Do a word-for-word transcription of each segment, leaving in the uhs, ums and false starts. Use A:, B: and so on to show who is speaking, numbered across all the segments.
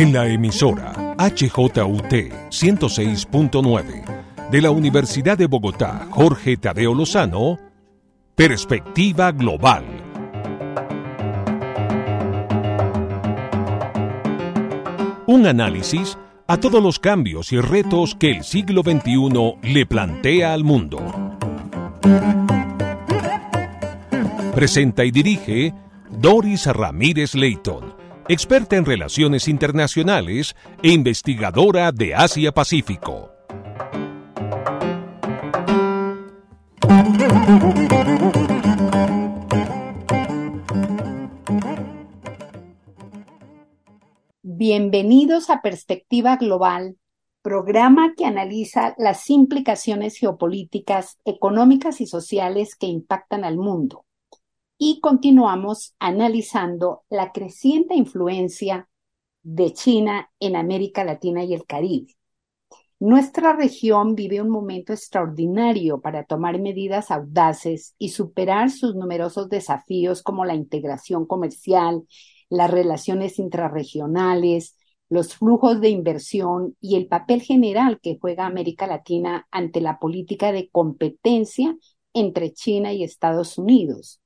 A: En la emisora H J U T ciento seis punto nueve de la Universidad de Bogotá, Jorge Tadeo Lozano, Perspectiva Global. Un análisis a todos los cambios y retos que el siglo veintiuno le plantea al mundo. Presenta y dirige Doris Ramírez Leighton, experta en relaciones internacionales e investigadora de Asia-Pacífico.
B: Bienvenidos a Perspectiva Global, programa que analiza las implicaciones geopolíticas, económicas y sociales que impactan al mundo. Y continuamos analizando la creciente influencia de China en América Latina y el Caribe. Nuestra región vive un momento extraordinario para tomar medidas audaces y superar sus numerosos desafíos como la integración comercial, las relaciones intrarregionales, los flujos de inversión y el papel general que juega América Latina ante la política de competencia entre China y Estados Unidos.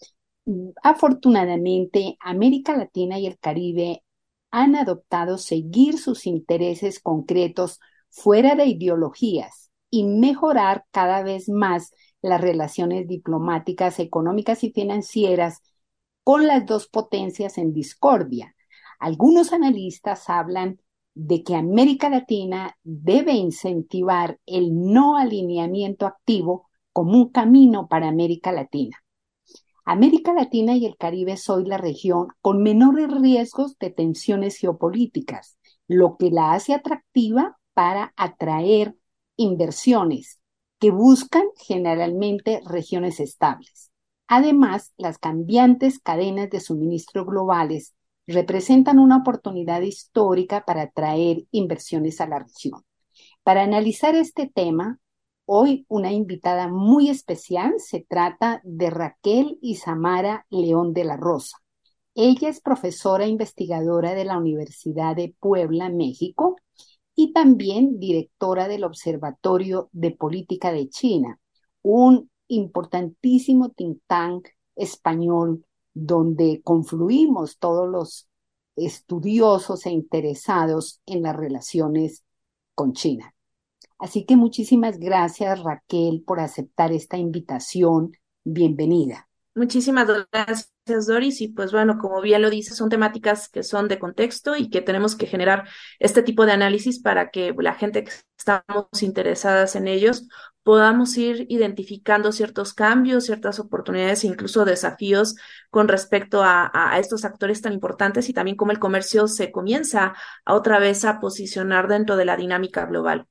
B: Afortunadamente, América Latina y el Caribe han adoptado seguir sus intereses concretos fuera de ideologías y mejorar cada vez más las relaciones diplomáticas, económicas y financieras con las dos potencias en discordia. Algunos analistas hablan de que América Latina debe incentivar el no alineamiento activo como un camino para América Latina. América Latina y el Caribe es hoy la región con menores riesgos de tensiones geopolíticas, lo que la hace atractiva para atraer inversiones que buscan generalmente regiones estables. Además, las cambiantes cadenas de suministro globales representan una oportunidad histórica para atraer inversiones a la región. Para analizar este tema, hoy una invitada muy especial se trata de Raquel Isamara León de la Rosa. Ella es profesora investigadora de la Universidad de Puebla, México, y también directora del Observatorio de Política de China, un importantísimo think tank español donde confluimos todos los estudiosos e interesados en las relaciones con China. Así que muchísimas gracias, Raquel, por aceptar esta invitación. Bienvenida.
C: Muchísimas gracias, Doris. Y pues bueno, como bien lo dices, son temáticas que son de contexto y que tenemos que generar este tipo de análisis para que la gente que estamos interesadas en ellos podamos ir identificando ciertos cambios, ciertas oportunidades e incluso desafíos con respecto a, a estos actores tan importantes y también cómo el comercio se comienza a otra vez a posicionar dentro de la dinámica global.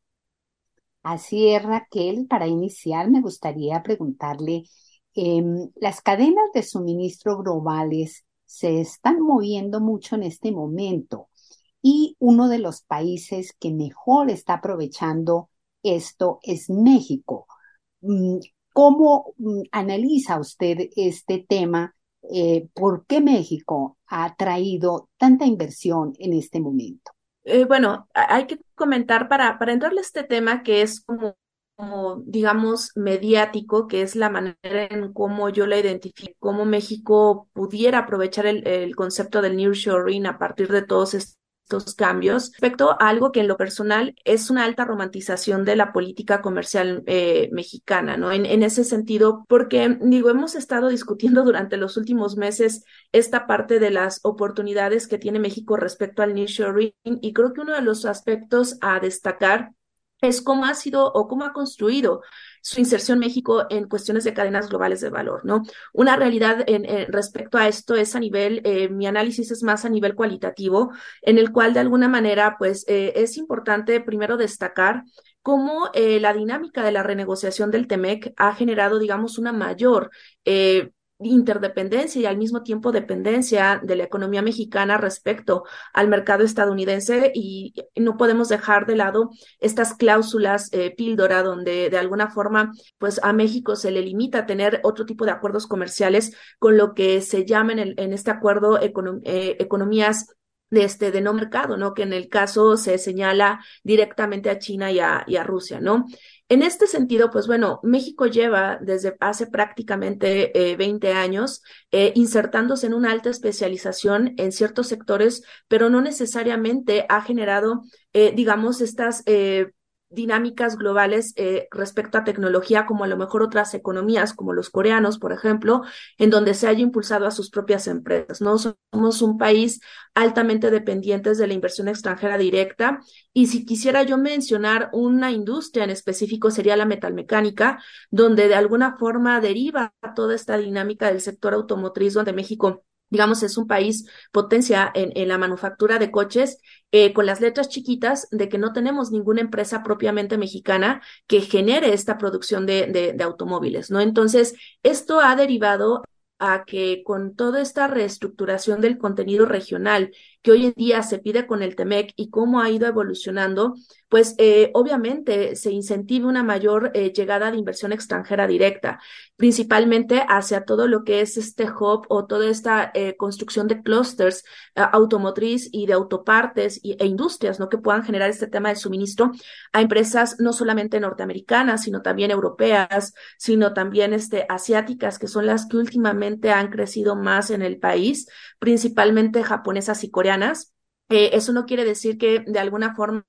B: Así es, Raquel. Para iniciar, me gustaría preguntarle, eh, las cadenas de suministro globales se están moviendo mucho en este momento y uno de los países que mejor está aprovechando esto es México. ¿Cómo analiza usted este tema? Eh, ¿por qué México ha traído tanta inversión en este momento?
C: Eh, bueno, hay que comentar para, para entrarle a este tema que es como, como, digamos, mediático, que es la manera en cómo yo la identifico, cómo México pudiera aprovechar el, el concepto del nearshoring a partir de todos estos cambios, respecto a algo que en lo personal es una alta romantización de la política comercial eh, mexicana, ¿no? En, en ese sentido, porque, digo, hemos estado discutiendo durante los últimos meses esta parte de las oportunidades que tiene México respecto al nearshoring y creo que uno de los aspectos a destacar es cómo ha sido o cómo ha construido su inserción México en cuestiones de cadenas globales de valor, ¿no? Una realidad en, en respecto a esto es a nivel, eh, mi análisis es más a nivel cualitativo, en el cual de alguna manera, pues, eh, es importante primero destacar cómo eh, la dinámica de la renegociación del TEMEC ha generado, digamos, una mayor eh, interdependencia y al mismo tiempo dependencia de la economía mexicana respecto al mercado estadounidense y no podemos dejar de lado estas cláusulas eh, píldora donde de alguna forma pues a México se le limita a tener otro tipo de acuerdos comerciales con lo que se llama en, el, en este acuerdo econom eh, economías de este de no mercado, ¿no? Que en el caso se señala directamente a China y a, y a Rusia, ¿no? En este sentido, pues bueno, México lleva desde hace prácticamente eh, veinte años eh, insertándose en una alta especialización en ciertos sectores, pero no necesariamente ha generado, eh, digamos, estas eh, dinámicas globales eh, respecto a tecnología, como a lo mejor otras economías, como los coreanos, por ejemplo, en donde se haya impulsado a sus propias empresas, ¿no? Somos un país altamente dependientes de la inversión extranjera directa. Y si quisiera yo mencionar una industria en específico, sería la metalmecánica, donde de alguna forma deriva toda esta dinámica del sector automotriz, donde México, digamos, es un país potencia en, en la manufactura de coches, eh, con las letras chiquitas de que no tenemos ninguna empresa propiamente mexicana que genere esta producción de, de, de automóviles, ¿no? Entonces, esto ha derivado a que con toda esta reestructuración del contenido regional que hoy en día se pide con el TEMEC y cómo ha ido evolucionando, pues eh, obviamente se incentive una mayor eh, llegada de inversión extranjera directa, principalmente hacia todo lo que es este hub o toda esta eh, construcción de clústeres uh, automotriz y de autopartes y, e industrias, ¿no? Que puedan generar este tema de suministro a empresas no solamente norteamericanas, sino también europeas, sino también este, asiáticas, que son las que últimamente han crecido más en el país, principalmente japonesas y coreanas. Eh, eso no quiere decir que de alguna forma,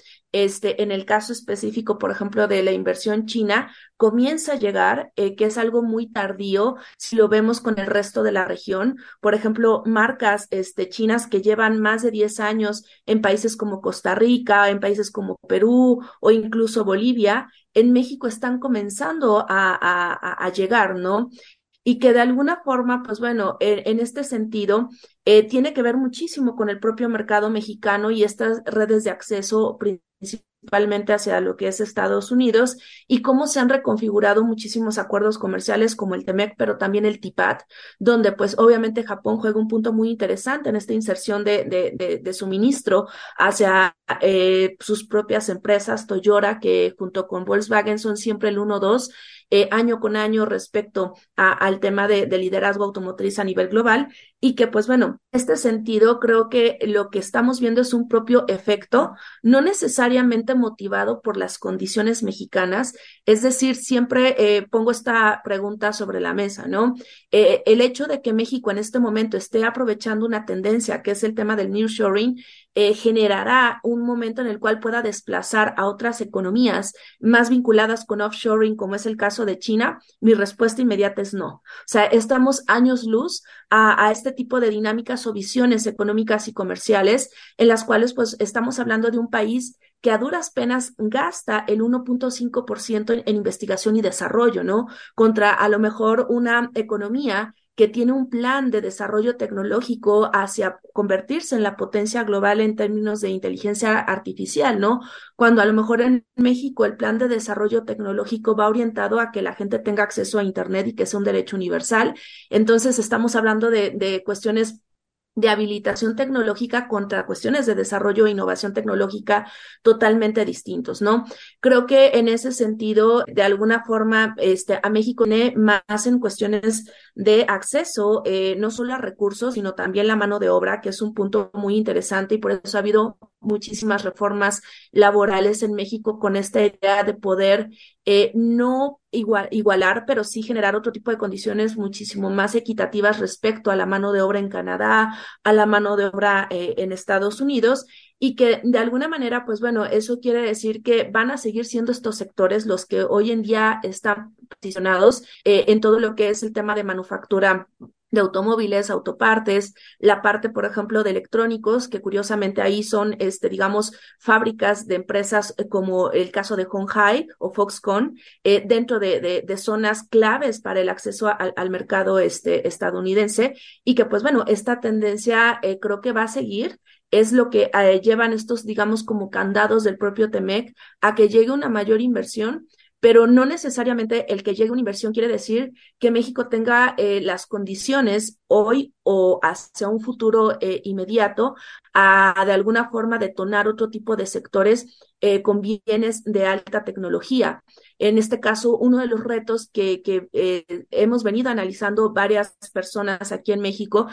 C: este, en el caso específico, por ejemplo, de la inversión china, comienza a llegar, eh, que es algo muy tardío si lo vemos con el resto de la región. Por ejemplo, marcas este, chinas que llevan más de diez años en países como Costa Rica, en países como Perú o incluso Bolivia, en México están comenzando a, a, a llegar, ¿no? Y que de alguna forma, pues bueno, en, en este sentido, eh, tiene que ver muchísimo con el propio mercado mexicano y estas redes de acceso principalmente hacia lo que es Estados Unidos y cómo se han reconfigurado muchísimos acuerdos comerciales como el TEMEC, pero también el TIPAD, donde pues obviamente Japón juega un punto muy interesante en esta inserción de, de, de, de suministro hacia eh, sus propias empresas, Toyota, que junto con Volkswagen son siempre el uno dos, eh, año con año respecto a, al tema de, de liderazgo automotriz a nivel global y que pues bueno, en este sentido creo que lo que estamos viendo es un propio efecto, no necesariamente motivado por las condiciones mexicanas, es decir, siempre eh, pongo esta pregunta sobre la mesa, ¿no? Eh, el hecho de que México en este momento esté aprovechando una tendencia que es el tema del nearshoring, eh, generará un momento en el cual pueda desplazar a otras economías más vinculadas con offshoring, como es el caso de China. Mi respuesta inmediata es no. O sea, estamos años luz a, a este tipo de dinámicas o visiones económicas y comerciales en las cuales pues estamos hablando de un país que a duras penas gasta el uno punto cinco por ciento en, en investigación y desarrollo, ¿no? Contra a lo mejor una economía que tiene un plan de desarrollo tecnológico hacia convertirse en la potencia global en términos de inteligencia artificial, ¿no? Cuando a lo mejor en México el plan de desarrollo tecnológico va orientado a que la gente tenga acceso a Internet y que sea un derecho universal. Entonces estamos hablando de, de cuestiones de habilitación tecnológica contra cuestiones de desarrollo e innovación tecnológica totalmente distintos, ¿no? Creo que en ese sentido, de alguna forma, este, a México tiene más en cuestiones de acceso, eh, no solo a recursos, sino también la mano de obra, que es un punto muy interesante y por eso ha habido muchísimas reformas laborales en México con esta idea de poder eh, no igual, igualar, pero sí generar otro tipo de condiciones muchísimo más equitativas respecto a la mano de obra en Canadá, a la mano de obra eh, en Estados Unidos y que de alguna manera, pues bueno, eso quiere decir que van a seguir siendo estos sectores los que hoy en día están posicionados eh, en todo lo que es el tema de manufactura de automóviles, autopartes, la parte, por ejemplo, de electrónicos, que curiosamente ahí son, este, digamos, fábricas de empresas eh, como el caso de Hon Hai o Foxconn, eh, dentro de, de, de zonas claves para el acceso a, al mercado este, estadounidense, y que, pues bueno, esta tendencia eh, creo que va a seguir. Es lo que eh, llevan estos, digamos, como candados del propio TEMEC a que llegue una mayor inversión, pero no necesariamente el que llegue una inversión quiere decir que México tenga eh, las condiciones hoy o hacia un futuro eh, inmediato a, a de alguna forma detonar otro tipo de sectores eh, con bienes de alta tecnología. En este caso, uno de los retos que, que eh, hemos venido analizando varias personas aquí en México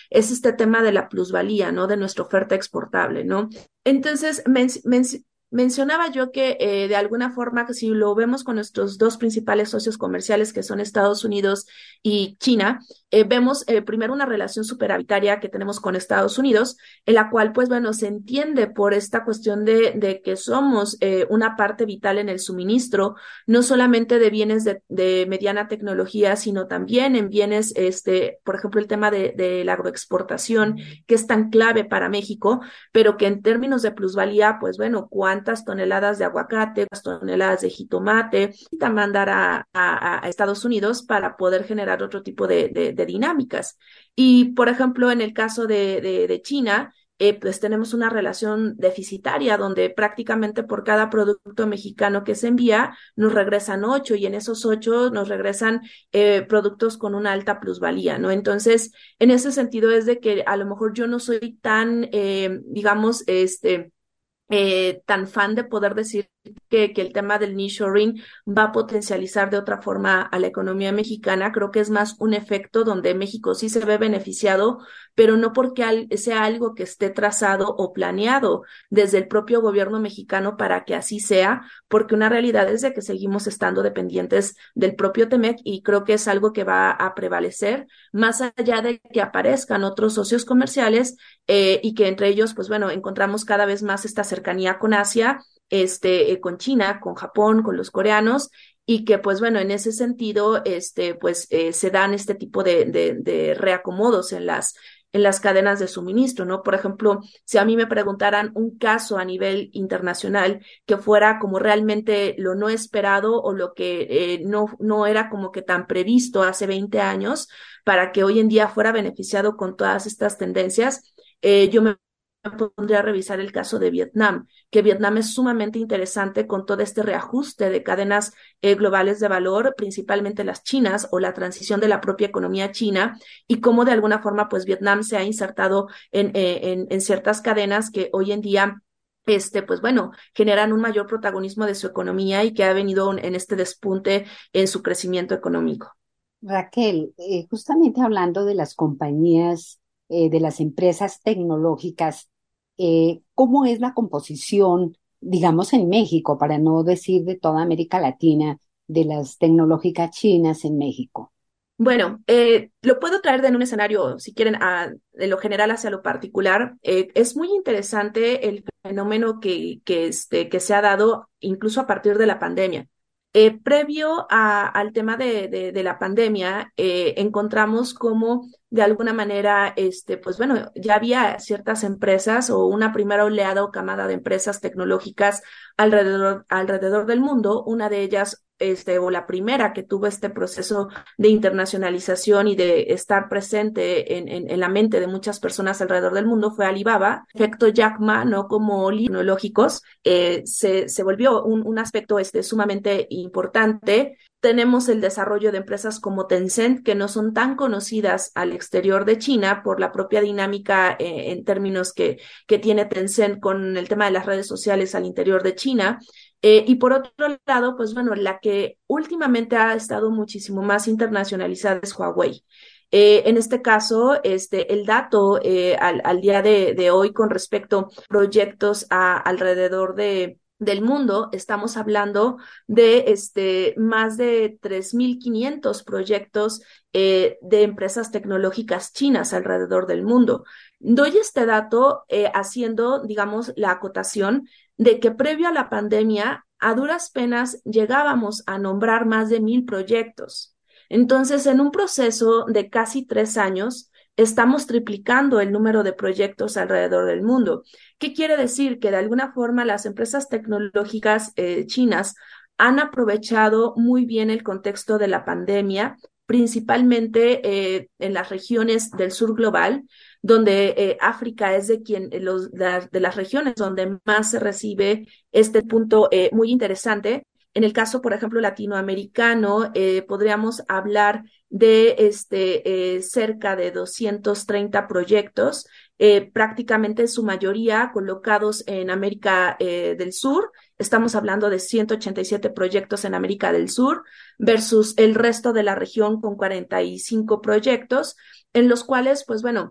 C: es este tema de la plusvalía, ¿no? De nuestra oferta exportable, ¿no? Entonces, men men mencionaba yo que eh, de alguna forma, que si lo vemos con nuestros dos principales socios comerciales, que son Estados Unidos y China, eh, vemos eh, primero una relación superavitaria que tenemos con Estados Unidos, en la cual, pues bueno, se entiende por esta cuestión de, de que somos eh, una parte vital en el suministro, no solamente de bienes de, de mediana tecnología, sino también en bienes, este, por ejemplo, el tema de, de la agroexportación, que es tan clave para México, pero que en términos de plusvalía, pues bueno, cuántas toneladas de aguacate, cuántas toneladas de jitomate, y mandar a, a, a Estados Unidos para poder generar otro tipo de, de, de dinámicas. Y, por ejemplo, en el caso de, de, de China, eh, pues tenemos una relación deficitaria donde prácticamente por cada producto mexicano que se envía nos regresan ocho y en esos ocho nos regresan eh, productos con una alta plusvalía, ¿no? Entonces, en ese sentido es de que a lo mejor yo no soy tan, eh, digamos, este... Eh, tan fan de poder decir que, que el tema del nearshoring va a potencializar de otra forma a la economía mexicana. Creo que es más un efecto donde México sí se ve beneficiado, pero no porque al, sea algo que esté trazado o planeado desde el propio gobierno mexicano para que así sea, porque una realidad es de que seguimos estando dependientes del propio Temec y creo que es algo que va a prevalecer, más allá de que aparezcan otros socios comerciales eh, y que entre ellos, pues bueno, encontramos cada vez más esta cercanía con Asia, este, eh, con China, con Japón, con los coreanos, y que pues bueno, en ese sentido, este, pues eh, se dan este tipo de, de, de reacomodos en las, en las cadenas de suministro, ¿no? Por ejemplo, si a mí me preguntaran un caso a nivel internacional que fuera como realmente lo no esperado o lo que eh, no, no era como que tan previsto hace veinte años para que hoy en día fuera beneficiado con todas estas tendencias, eh, yo me pondría a revisar el caso de Vietnam, que Vietnam es sumamente interesante con todo este reajuste de cadenas eh, globales de valor, principalmente las chinas o la transición de la propia economía china y cómo de alguna forma pues Vietnam se ha insertado en, eh, en, en ciertas cadenas que hoy en día este, pues bueno, generan un mayor protagonismo de su economía y que ha venido en este despunte en su crecimiento económico.
B: Raquel, eh, justamente hablando de las compañías, eh, de las empresas tecnológicas, eh, ¿cómo es la composición, digamos, en México, para no decir de toda América Latina, de las tecnológicas chinas en México?
C: Bueno, eh, lo puedo traer de en un escenario, si quieren, a, de lo general hacia lo particular. Eh, es muy interesante el fenómeno que, que, este, que se ha dado incluso a partir de la pandemia. Eh, previo a, al tema de, de, de la pandemia, eh, encontramos cómo de alguna manera, este, pues bueno, ya había ciertas empresas o una primera oleada o camada de empresas tecnológicas alrededor, alrededor del mundo. Una de ellas, este, o la primera que tuvo este proceso de internacionalización y de estar presente en, en, en la mente de muchas personas alrededor del mundo fue Alibaba. Efecto Jack Ma, ¿no? Como tecnológicos, eh, se, se volvió un, un aspecto este, sumamente importante. Tenemos el desarrollo de empresas como Tencent, que no son tan conocidas al exterior de China por la propia dinámica eh, en términos que, que tiene Tencent con el tema de las redes sociales al interior de China. Eh, y por otro lado, pues bueno, la que últimamente ha estado muchísimo más internacionalizada es Huawei. Eh, en este caso, este, el dato eh, al, al día de, de hoy con respecto a proyectos a, alrededor de del mundo, estamos hablando de este, más de tres mil quinientos proyectos eh, de empresas tecnológicas chinas alrededor del mundo. Doy este dato eh, haciendo, digamos, la acotación de que previo a la pandemia, a duras penas llegábamos a nombrar más de mil proyectos. Entonces, en un proceso de casi tres años, estamos triplicando el número de proyectos alrededor del mundo. ¿Qué quiere decir? Que de alguna forma las empresas tecnológicas eh, chinas han aprovechado muy bien el contexto de la pandemia, principalmente eh, en las regiones del sur global, donde eh, África es de quien eh, los, de, de las regiones donde más se recibe este punto eh, muy interesante. En el caso, por ejemplo, latinoamericano, eh, podríamos hablar de este, eh, cerca de doscientos treinta proyectos, eh, prácticamente en su mayoría colocados en América eh, del Sur. Estamos hablando de ciento ochenta y siete proyectos en América del Sur versus el resto de la región con cuarenta y cinco proyectos, en los cuales, pues bueno,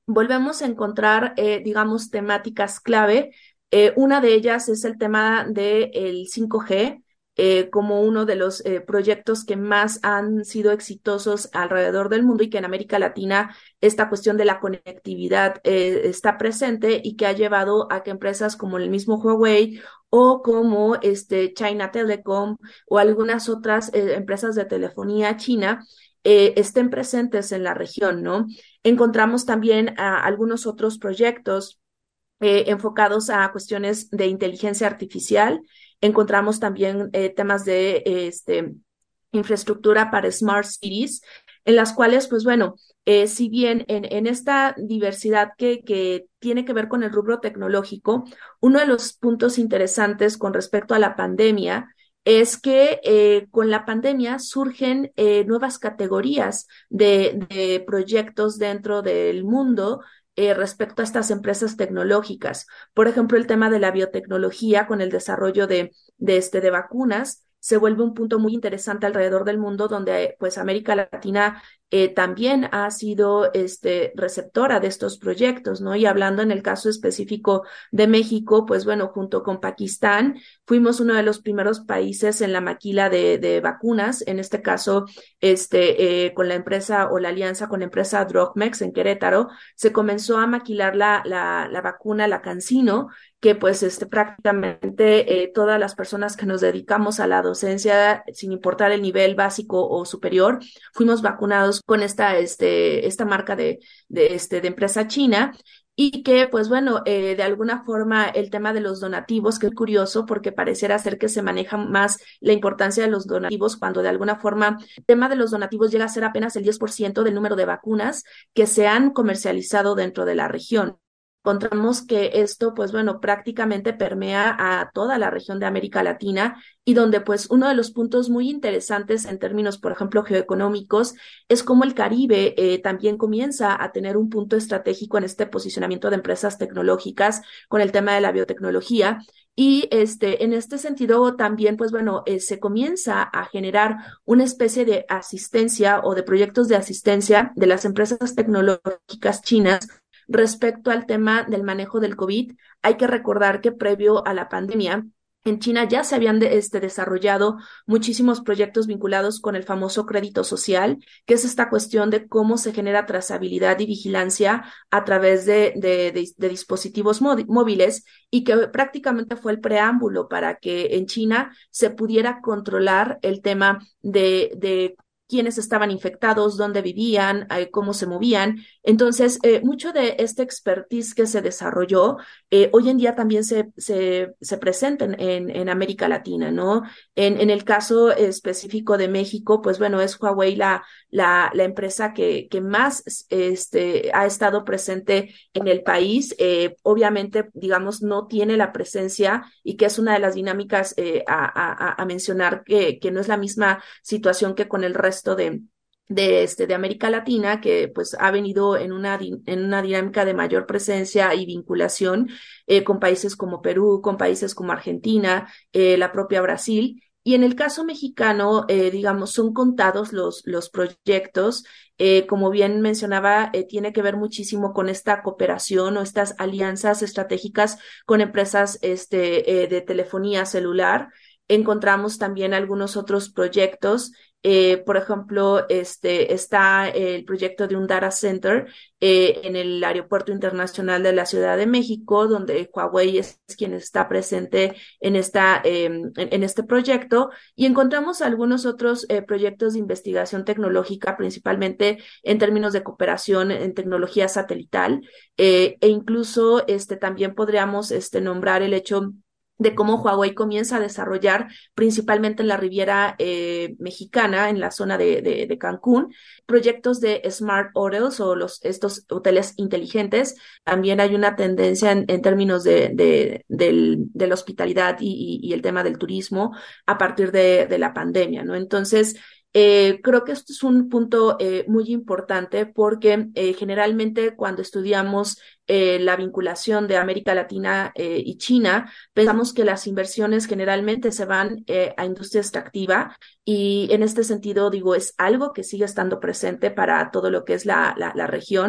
C: volvemos a encontrar, eh, digamos, temáticas clave. Eh, una de ellas es el tema del cinco G, eh, como uno de los eh, proyectos que más han sido exitosos alrededor del mundo y que en América Latina esta cuestión de la conectividad eh, está presente y que ha llevado a que empresas como el mismo Huawei o como este China Telecom o algunas otras eh, empresas de telefonía china eh, estén presentes en la región, ¿no? Encontramos también a algunos otros proyectos eh, enfocados a cuestiones de inteligencia artificial. Encontramos también eh, temas de eh, este, infraestructura para smart cities, en las cuales, pues bueno, eh, si bien en, en esta diversidad que, que tiene que ver con el rubro tecnológico, uno de los puntos interesantes con respecto a la pandemia es que eh, con la pandemia surgen eh, nuevas categorías de, de proyectos dentro del mundo eh, respecto a estas empresas tecnológicas. Por ejemplo, el tema de la biotecnología con el desarrollo de, de, este, de vacunas se vuelve un punto muy interesante alrededor del mundo, donde pues América Latina eh, también ha sido este, receptora de estos proyectos, ¿no? Y hablando en el caso específico de México, pues bueno, junto con Pakistán, fuimos uno de los primeros países en la maquila de, de vacunas, en este caso, este, eh, con la empresa o la alianza con la empresa Drogmex en Querétaro, se comenzó a maquilar la, la, la vacuna, la CanSino, que pues este, prácticamente eh, todas las personas que nos dedicamos a la docencia, sin importar el nivel básico o superior, fuimos vacunados con esta, este, esta marca de, de, este, de empresa china. Y que, pues bueno, eh, de alguna forma el tema de los donativos, que es curioso porque pareciera ser que se maneja más la importancia de los donativos cuando de alguna forma el tema de los donativos llega a ser apenas el diez por ciento del número de vacunas que se han comercializado dentro de la región. Encontramos que esto, pues bueno, prácticamente permea a toda la región de América Latina y donde pues uno de los puntos muy interesantes en términos, por ejemplo, geoeconómicos, es cómo el Caribe eh, también comienza a tener un punto estratégico en este posicionamiento de empresas tecnológicas con el tema de la biotecnología. Y este, en este sentido también, pues bueno, eh, se comienza a generar una especie de asistencia o de proyectos de asistencia de las empresas tecnológicas chinas respecto al tema del manejo del COVID. Hay que recordar que previo a la pandemia, en China ya se habían de, este, desarrollado muchísimos proyectos vinculados con el famoso crédito social, que es esta cuestión de cómo se genera trazabilidad y vigilancia a través de, de, de, de dispositivos móviles y que prácticamente fue el preámbulo para que en China se pudiera controlar el tema de, de quiénes estaban infectados, dónde vivían, eh, cómo se movían. Entonces, eh, mucho de este expertise que se desarrolló, eh, hoy en día también se, se, se presenta en, en América Latina, ¿no? En, en el caso específico de México, pues bueno, es Huawei la, la, la empresa que, que más este, ha estado presente en el país. Eh, obviamente, digamos, no tiene la presencia y que es una de las dinámicas eh, a, a, a mencionar que, que no es la misma situación que con el resto de, de, este, de América Latina, que pues ha venido en una, en una dinámica de mayor presencia y vinculación eh, con países como Perú, con países como Argentina, eh, la propia Brasil. Y en el caso mexicano, eh, digamos, son contados los, los proyectos. Eh, como bien mencionaba, eh, tiene que ver muchísimo con esta cooperación o estas alianzas estratégicas con empresas este, eh, de telefonía celular. Encontramos también algunos otros proyectos. Eh, por ejemplo, este, está el proyecto de un data center eh, en el Aeropuerto Internacional de la Ciudad de México, donde Huawei es quien está presente en, esta, eh, en, en este proyecto. Y encontramos algunos otros eh, proyectos de investigación tecnológica, principalmente en términos de cooperación en tecnología satelital. Eh, e incluso este, también podríamos este, nombrar el hecho de cómo Huawei comienza a desarrollar principalmente en la Riviera eh, Mexicana, en la zona de, de, de Cancún, proyectos de Smart Hotels o los, estos hoteles inteligentes. También hay una tendencia en, en términos de, de, del, de la hospitalidad y, y, y el tema del turismo a partir de, de la pandemia, ¿no? Entonces, Eh, creo que esto es un punto eh, muy importante porque eh, generalmente cuando estudiamos eh, la vinculación de América Latina eh, y China, pensamos que las inversiones generalmente se van eh, a industria extractiva y en este sentido digo, es algo que sigue estando presente para todo lo que es la, la, la región.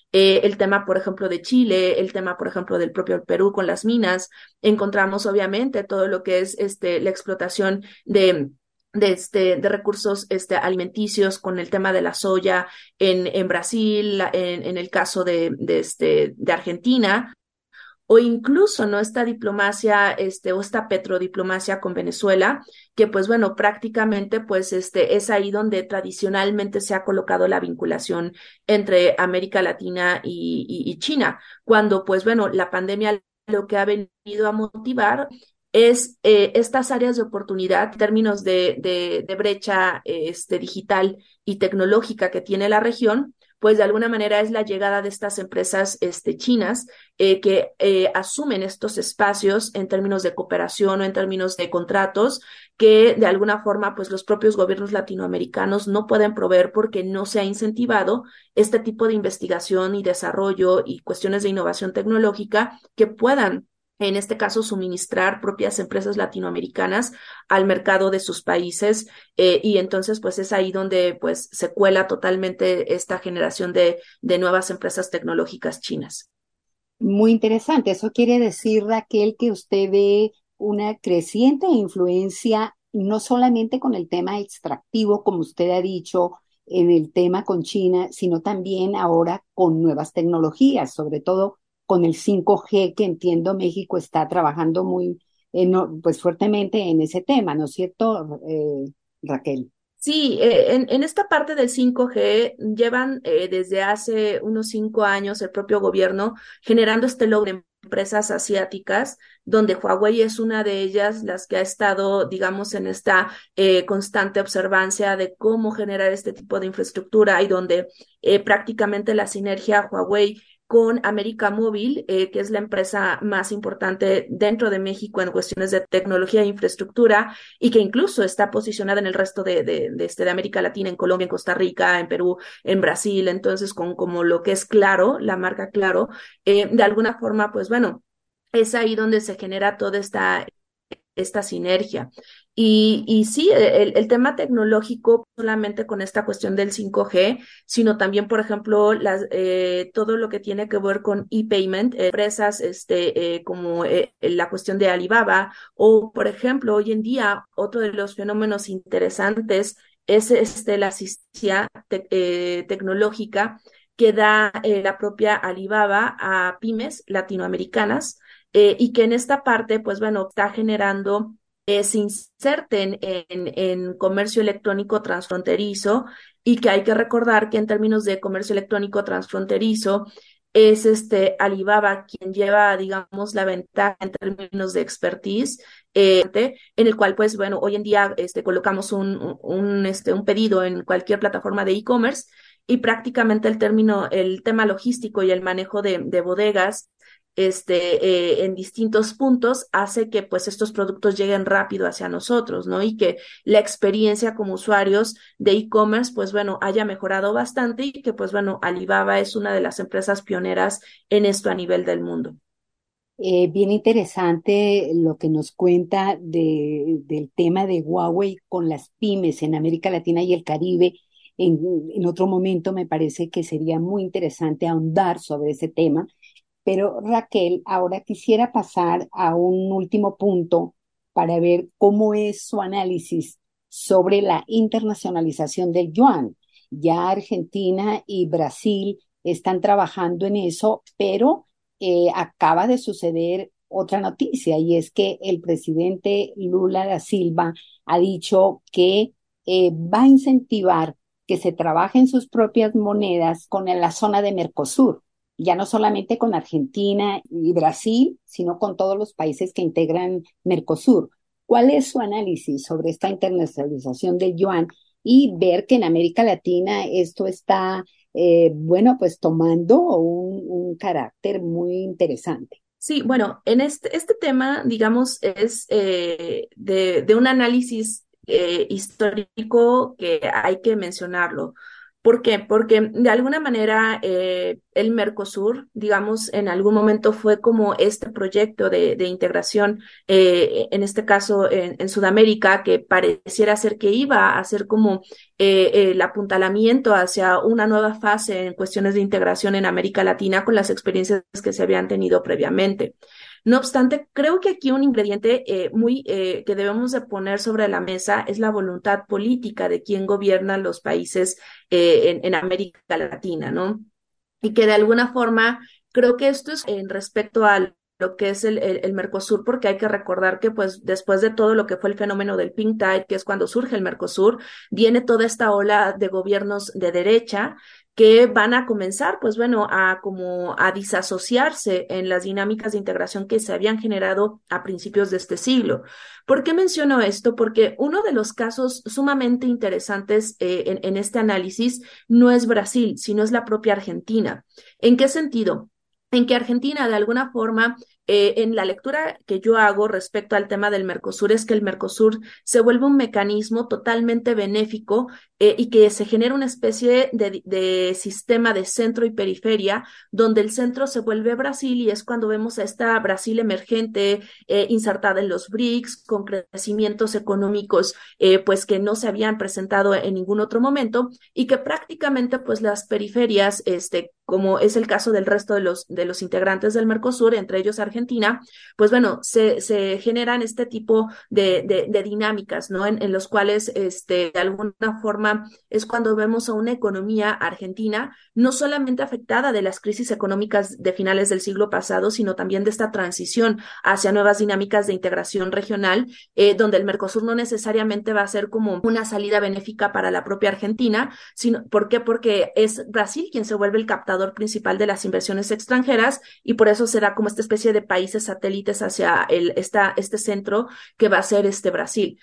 C: eh, el tema, por ejemplo, de Chile, el tema, por ejemplo, del propio Perú con las minas. Encontramos, obviamente, todo lo que es este, la explotación de de, este, de recursos este, alimenticios con el tema de la soya en, en Brasil, en, en el caso de, de, este, de Argentina, o incluso, ¿no? Esta diplomacia, este, o esta petrodiplomacia con Venezuela, que pues bueno, prácticamente pues este, es ahí donde tradicionalmente se ha colocado la vinculación entre América Latina y, y, y China, cuando pues bueno, la pandemia lo que ha venido a motivar es eh, estas áreas de oportunidad en términos de, de, de brecha eh, este, digital y tecnológica que tiene la región, pues de alguna manera es la llegada de estas empresas este, chinas eh, que eh, asumen estos espacios en términos de cooperación o en términos de contratos que de alguna forma pues los propios gobiernos latinoamericanos no pueden proveer porque no se ha incentivado este tipo de investigación y desarrollo y cuestiones de innovación tecnológica que puedan en este caso, suministrar propias empresas latinoamericanas al mercado de sus países eh, y entonces pues es ahí donde pues se cuela totalmente esta generación de, de nuevas empresas tecnológicas chinas.
B: Muy interesante. Eso quiere decir, Raquel, que usted ve una creciente influencia, no solamente con el tema extractivo, como usted ha dicho, en el tema con China, sino también ahora con nuevas tecnologías, sobre todo con el cinco G, que entiendo México está trabajando muy, eh, no, pues fuertemente en ese tema, ¿no es cierto, eh, Raquel?
C: Sí, eh, en, en esta parte del cinco G llevan eh, desde hace unos cinco años el propio gobierno generando este logro en empresas asiáticas, donde Huawei es una de ellas, las que ha estado, digamos, en esta eh, constante observancia de cómo generar este tipo de infraestructura y donde eh, prácticamente la sinergia Huawei con América Móvil, eh, que es la empresa más importante dentro de México en cuestiones de tecnología e infraestructura, y que incluso está posicionada en el resto de, de, de, este, de América Latina, en Colombia, en Costa Rica, en Perú, en Brasil, entonces con como lo que es Claro, la marca Claro, eh, de alguna forma, pues bueno, es ahí donde se genera toda esta esta sinergia. Y, y sí, el, el tema tecnológico, no solamente con esta cuestión del cinco G, sino también, por ejemplo, las, eh, todo lo que tiene que ver con e-payment, eh, empresas este, eh, como eh, la cuestión de Alibaba, o, por ejemplo, hoy en día, otro de los fenómenos interesantes es este, la asistencia te- eh, tecnológica que da eh, la propia Alibaba a pymes latinoamericanas eh, y que en esta parte, pues bueno, está generando, eh, se inserten en, en comercio electrónico transfronterizo y que hay que recordar que en términos de comercio electrónico transfronterizo es este Alibaba quien lleva, digamos, la ventaja en términos de expertise, eh, en el cual, pues bueno, hoy en día este, colocamos un, un, este, un pedido en cualquier plataforma de e-commerce y prácticamente el término, el tema logístico y el manejo de, de bodegas este, eh, en distintos puntos hace que pues estos productos lleguen rápido hacia nosotros, ¿no? Y que la experiencia como usuarios de e-commerce, pues bueno, haya mejorado bastante y que pues bueno, Alibaba es una de las empresas pioneras en esto a nivel del mundo.
B: Eh, bien interesante lo que nos cuenta de- del tema de Huawei con las pymes en América Latina y el Caribe. En, en otro momento me parece que sería muy interesante ahondar sobre ese tema. Pero Raquel, ahora quisiera pasar a un último punto para ver cómo es su análisis sobre la internacionalización del yuan. Ya Argentina y Brasil están trabajando en eso, pero eh, acaba de suceder otra noticia y es que el presidente Lula da Silva ha dicho que eh, va a incentivar que se trabaje en sus propias monedas con la zona de Mercosur, ya no solamente con Argentina y Brasil, sino con todos los países que integran Mercosur. ¿Cuál es su análisis sobre esta internacionalización del yuan y ver que en América Latina esto está, eh, bueno, pues tomando un, un carácter muy interesante?
C: Sí, bueno, en este, este tema, digamos, es eh, de, de un análisis eh, histórico que hay que mencionarlo. ¿Por qué? Porque de alguna manera eh, el Mercosur, digamos, en algún momento fue como este proyecto de, de integración, eh, en este caso en, en Sudamérica, que pareciera ser que iba a ser como eh, el apuntalamiento hacia una nueva fase en cuestiones de integración en América Latina con las experiencias que se habían tenido previamente. No obstante, creo que aquí un ingrediente eh, muy eh, que debemos de poner sobre la mesa es la voluntad política de quien gobierna los países eh, en, en América Latina, ¿no? Y que de alguna forma creo que esto es en respecto a lo que es el, el, el Mercosur, porque hay que recordar que pues después de todo lo que fue el fenómeno del Pink Tide, que es cuando surge el Mercosur, viene toda esta ola de gobiernos de derecha que van a comenzar, pues bueno, a como a disasociarse en las dinámicas de integración que se habían generado a principios de este siglo. ¿Por qué menciono esto? Porque uno de los casos sumamente interesantes eh, en, en este análisis no es Brasil, sino es la propia Argentina. ¿En qué sentido? En que Argentina, de alguna forma, eh, en la lectura que yo hago respecto al tema del Mercosur, es que el Mercosur se vuelve un mecanismo totalmente benéfico eh, y que se genera una especie de, de sistema de centro y periferia, donde el centro se vuelve Brasil y es cuando vemos a esta Brasil emergente, eh, insertada en los B R I C S, con crecimientos económicos eh, pues que no se habían presentado en ningún otro momento y que prácticamente pues las periferias, este, como es el caso del resto de los, de los integrantes del Mercosur, entre ellos Argentina, pues bueno, se, se generan este tipo de, de, de dinámicas, ¿no? En, en los cuales, este, de alguna forma, es cuando vemos a una economía argentina no solamente afectada de las crisis económicas de finales del siglo pasado, sino también de esta transición hacia nuevas dinámicas de integración regional, eh, donde el Mercosur no necesariamente va a ser como una salida benéfica para la propia Argentina, sino, ¿por qué? Porque es Brasil quien se vuelve el captador principal de las inversiones extranjeras y por eso será como esta especie de países satélites hacia el, esta, este centro que va a ser este Brasil.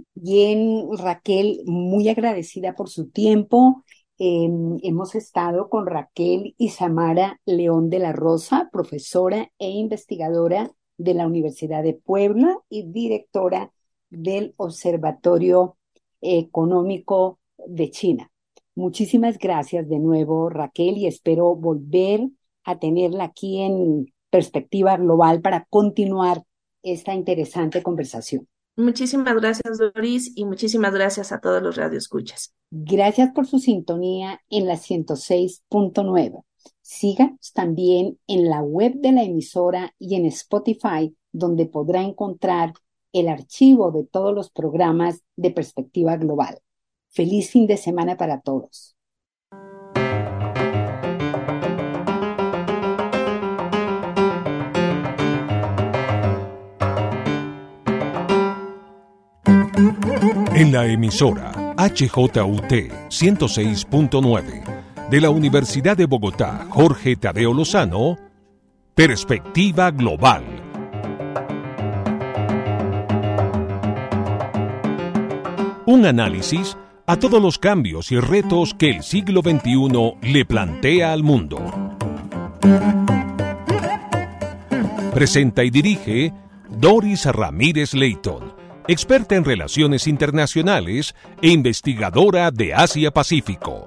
B: Bien, Raquel, muy agradecida por su tiempo. Eh, hemos estado con Raquel Isamara León de la Rosa, profesora e investigadora de la Universidad de Puebla y directora del Observatorio Económico de China. Muchísimas gracias de nuevo, Raquel, y espero volver a tenerla aquí en Perspectiva Global para continuar esta interesante conversación.
C: Muchísimas gracias, Doris, y muchísimas gracias a todos los radioescuchas.
B: Gracias por su sintonía en la ciento seis punto nueve. Síganos también en la web de la emisora y en Spotify, donde podrá encontrar el archivo de todos los programas de Perspectiva Global. Feliz fin de semana para todos.
A: En la emisora H J U T ciento seis punto nueve de la Universidad de Bogotá, Jorge Tadeo Lozano, Perspectiva Global. Un análisis a todos los cambios y retos que el siglo veintiuno le plantea al mundo. Presenta y dirige Doris Ramírez Leighton, experta en relaciones internacionales e investigadora de Asia-Pacífico.